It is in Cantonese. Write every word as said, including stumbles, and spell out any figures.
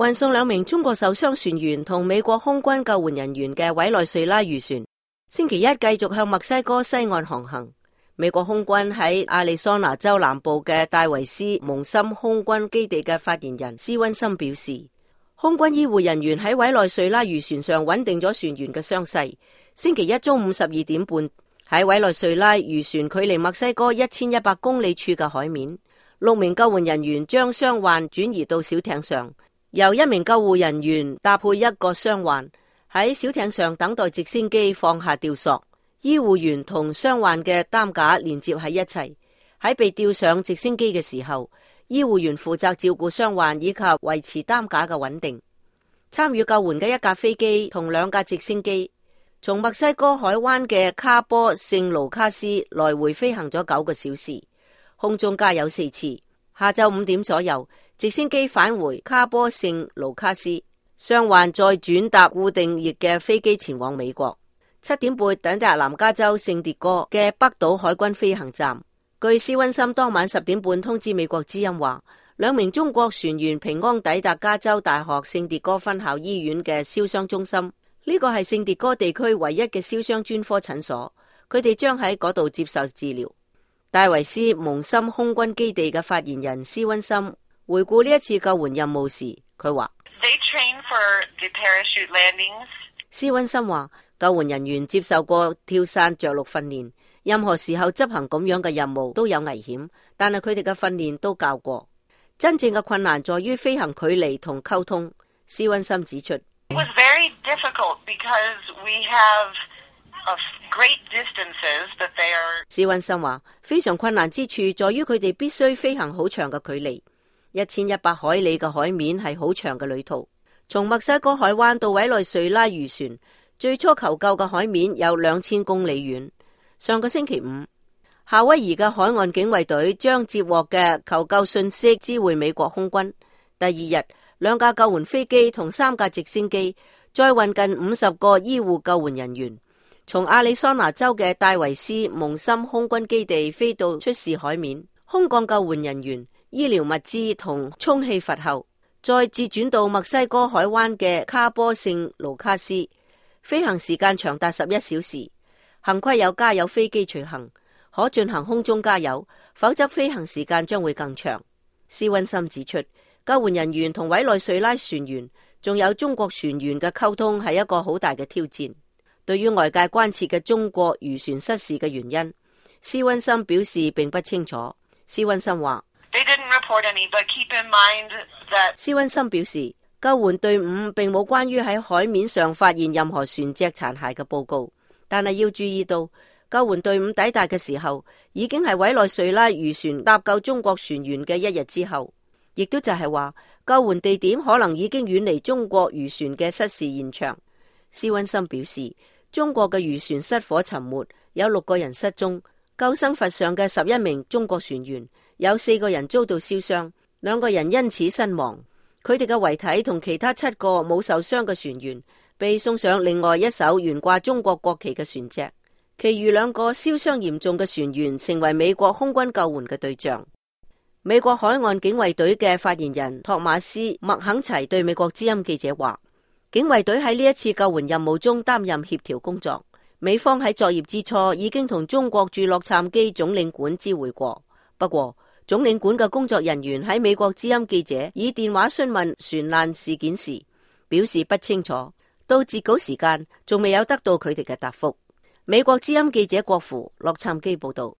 運送兩名中國受傷船員同美國空軍救援人員嘅委內瑞拉漁船，星期一繼續向墨西哥西岸航行。美國空軍喺亞利桑那州南部嘅戴維斯蒙森空軍基地嘅發言人斯溫森表示，空軍醫護人員喺委內瑞拉漁船上穩定咗船員嘅傷勢。星期一中午十二點半，喺委內瑞拉漁船距離墨西哥一千一百公里處嘅海面，六名救援人員將傷患轉移到小艇上。由一名救護人員搭配一個傷患喺小艇上等待直升機放下吊索，醫護員同傷患嘅擔架連接喺一齊。喺被吊上直升機嘅時候，醫護員負責照顧傷患以及維持擔架嘅穩定。參與救援嘅一架飛機同兩架直升機從墨西哥海灣嘅卡波聖盧卡斯來回飛行咗九個小時，空中加油四次。下晝五點左右，直升機返回卡波聖盧卡斯，傷患再轉搭固定翼嘅飛機前往美國。七點半抵達南加州聖迭戈嘅北島海軍飛行站。據斯溫森當晚十點半通知美國之音話，兩名中國船員平安抵達加州大學聖迭戈分校醫院嘅燒傷中心，呢個係聖迭戈地區唯一嘅燒傷專科診所，佢哋將喺嗰度接受治療。戴維斯蒙森空軍基地嘅發言人斯溫森回顧呢一次救援任務時，佢話：斯溫森話，救援人員接受過跳傘着陸訓練，任何時候執行咁樣嘅任務都有危險，但係佢哋嘅訓練都教過。真正嘅困難在於飛行距離同溝通。斯溫森指出，斯溫森話，非常困難之處在於佢哋必須飛行好長嘅距離，一千一百海里嘅海面係好長嘅旅途。從墨西哥海灣到委內瑞拉漁船最初求救嘅海面有兩千公里遠。上個星期五，夏威夷嘅海岸警衛隊將接獲嘅求救信息知會美國空軍。第二日，兩架救援飛機同三架直升機載運近五十個醫護救援人員，從亞利桑那州嘅戴維斯蒙森空軍基地飛到出事海面，空降救援人員、醫療物資同充氣閥後，再折轉到墨西哥海灣嘅卡波聖盧卡斯，飛行時間長達十一小時。幸虧有加油飛機隨行，可進行空中加油，否則飛行時間將會更長。斯溫森指出，救援人員同委內瑞拉船員仲有中國船員嘅溝通係一個好大嘅挑戰。對於外界關切嘅中國漁船失事嘅原因，斯溫森表示並不清楚。斯溫森話，斯溫森表示，救援隊伍並冇關於喺海面上發現任何船隻殘骸嘅報告，但係要注意到，救援隊伍抵達嘅時候，已經係委內瑞拉漁船搭救中國船員嘅一日之後，亦都就係話，救援地點可能已經遠離中國漁船嘅失事現場。斯溫森表示，中國嘅漁船失火沉沒，有六個人失蹤，救生筏上嘅十一名中國船員有四個人遭到燒傷，兩個人因此身亡。佢哋嘅遺體同其他七個冇受傷嘅船員被送上另外一艘懸掛中國國旗嘅船隻，其餘兩個燒傷嚴重嘅船員成為美國空軍救援嘅對象。美國海岸警衛隊嘅發言人托馬斯麥肯齊對美國之音記者話，警衛隊喺呢一次救援任務中擔任協調工作。美方喺作業之初已經同中國駐洛杉磯總領館知會過，不過總領館嘅工作人員喺美國之音記者以電話詢問船難事件時，表示不清楚，到截稿時間仲未有得到佢哋嘅答覆。美國之音記者郭芙洛杉磯報道。